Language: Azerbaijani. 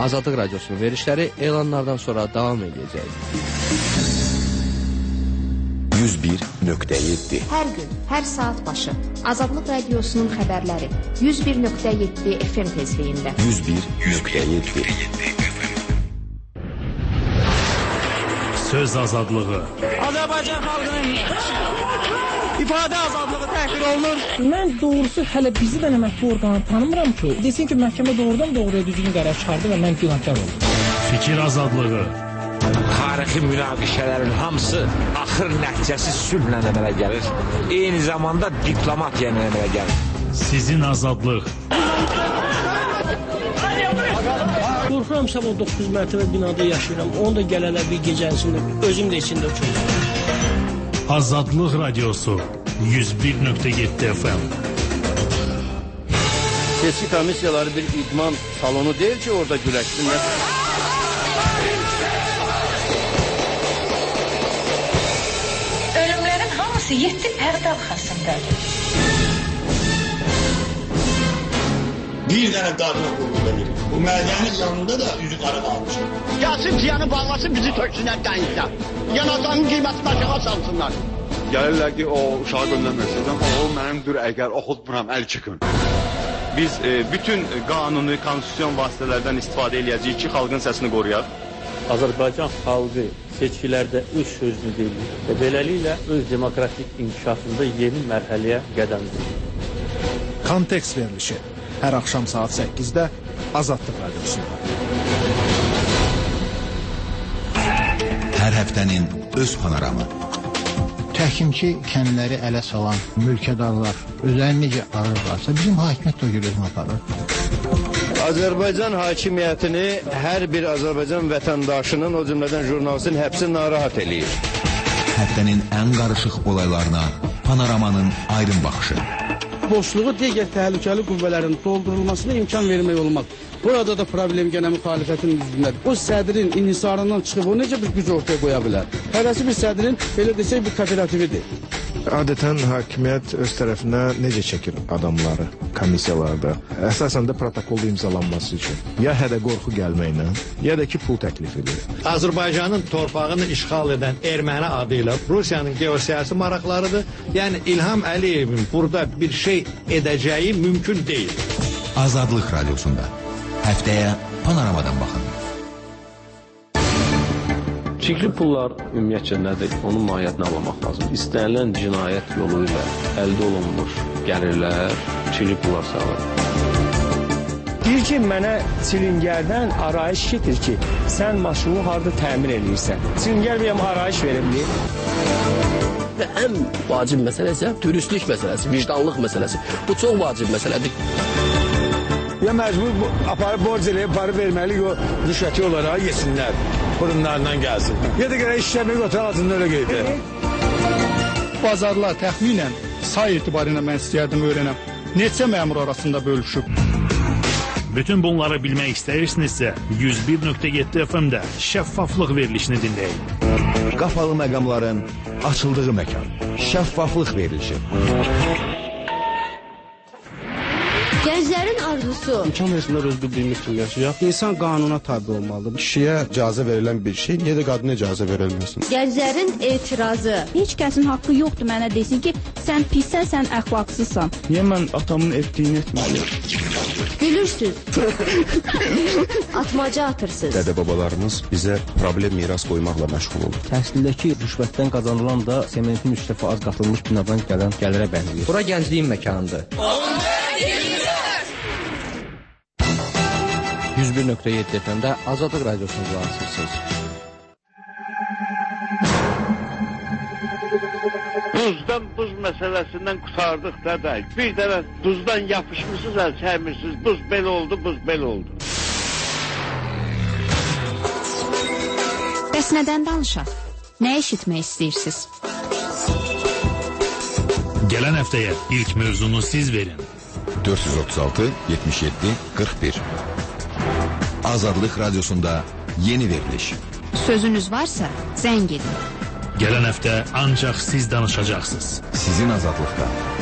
Azadlıq Radiosunun verilişləri elanlardan sonra davam edəcək. 101.7 Hər gün, hər saat başı Azadlıq Radiosunun xəbərləri 101.7 FM tezliyində. 101.7 Söz azadlığı. Azərbaycan xalqının ifadə azadlığı təhqir olunur. Mən doğrusu hələ bizi də əməkçi orqanı tanımıram ki, desin ki, məhkəmə doğrudan doğruya düzgün qərar çıxardı və mən günahkar oldum. Fikir azadlığı. Tarixi münaqişələrin hamısı axır nəticəsi sülhlə əmələ gəlir. Eyni zamanda diplomatiya ilə əmələ gəlir. Sizin azadlıq. Qorxuram sabah 9 mərtəbə binada yaşayıram. Onu da gələlər bir gecəsində, özüm də içində uçurum. Azadlıq Radiosu 101.7 FM. Seçki komissiyaları bir idman salonu deyil ki, orada güləşsinlər. Ölümlərin hamısı 7 pərdə arxasındadır. Bir dənə qadına qulluq edir. Bu mədənin yanında da üzü qara qalmış. Gəlsin ciyanı bağlasın, bizi töksünlər dənizdə. Yanacağının qiymətini aşağı salsınlar. Gəlirlər ki, o uşağı göndərməksizdən, o mənimdir, əgər oxutmuram, əl çıxın. Biz bütün qanuni, konstitusyon vasitələrdən istifadə edəcəyik ki, xalqın səsini qoruyaq. Azərbaycan xalqı seçkilərdə öz sözünü deyir və beləliklə öz demokratik inkişafında yeni mərhələyə qədəm qoyur. Kontekst verilişi hər axşam saat 8-də Azadlıq Radiosunda. Hər həftənin öz panoramı. Təhkimçi kəndləri ələ salan mülkədarlar özlərini necə arırlarsa, bizim hakimiyyət də görüyoruz aparır. Azərbaycan hakimiyyətini hər bir Azərbaycan vətəndaşının, o cümlədən jurnalistin həbsi narahat eləyir. Həftənin ən qarışıq olaylarına panoramanın aydın baxışı. Boşluğu digər təhlükəli qüvvələrin doldurulmasına imkan vermək olmaq. Burada da problem gənə müxalifətin üzündədir. O sədrin inhisarından çıxıb, o necə bir güc ortaya qoya bilər? Hərəsi bir sədrin, belə desək, bir kooperatividir. Adətən hakimiyyət öz tərəfinə necə çəkir adamları komissiyalarda? Əsasən də protokolda imzalanması üçün. Ya hədə qorxu gəlməklə, ya da ki, pul təklif edir. Azərbaycanın torpağını işğal edən erməni adıyla Rusiyanın geosiyasi maraqlarıdır. Yəni İlham Əliyevin burada bir şey edəcəyi mümkün deyil. Azadlıq Radiosunda. Həftəyə panoramadan baxın. Çirkli pullar ümumiyyətcə nədir? Onun mahiyyətini anlamaq lazım. İstənilən cinayət yolu ilə əldə olunmuş gəlirlər çirkli pullar sayılır. Deyir ki, mənə Çilingərdən arayış getir ki, sən maşını harada təmir edirsən. Çilingər bir arayış verebilir. Və ən vacib məsələ isə dürüstlük məsələsi, vicdanlıq məsələsi. Bu çox vacib məsələdir. Ya məcbur aparıb borc eləyib, para verməli, o rüşvəti olaraq yesinlər. Kurumlarından gəlsin. Ya da görə işləmək otur altında öyle qeydə. Bazarlar təxminən say etibarıyla mən istəyərdim öyrənəm. Neçə məmur arasında bölüşüb? Bütün bunları bilmək istəyirsinizsə 101.7 FM-də şəffaflıq verilişini dinləyin. Qapalı məqamların açıldığı məkan. Şəffaflıq verilişi. Gənclərin arzusu. İmkan versinlər öz bildiyimiz kimi yaşayaq. İnsan qanuna tabi olmalıdır. Kişiyə icazə verilən bir şey, niyə də qadına icazə verilməsin? Gənclərin etirazı. Heç kəsin haqqı yoxdur mənə desin ki, sən pissən, sən əxlaqsızsan. Niyə mən atamın etdiyini etməliyim? Gülürsüz. Atmaca atırsınız. Dədə-babalarımız bizə problem miras qoymaqla məşğul olur. Təhsildəki rüşvətdən qazanılan da sementin 3 dəfə az qatılmış binadan gələn gəlirə bənzəyir. Bura gəncliyin məkanıdır. 101.7 FM-də Azadlıq Radiosunu qulaqasırsınız. Duzdan buz məsələsindən qurtardıq da. Bir dəfə duzdan yapışmışsınız, əl çəkmirsiniz. Buz belə oldu, buz belə oldu. Bəs nədən danışaq? Nə eşitmək istəyirsiniz? Gələn həftəyə ilk mövzunu siz verin. 436 77 41 Azadlıq Radiosunda yeni veriliş. Sözünüz varsa zəng edin. Gələn həftə ancaq siz danışacaqsınız. Sizin azadlıqda.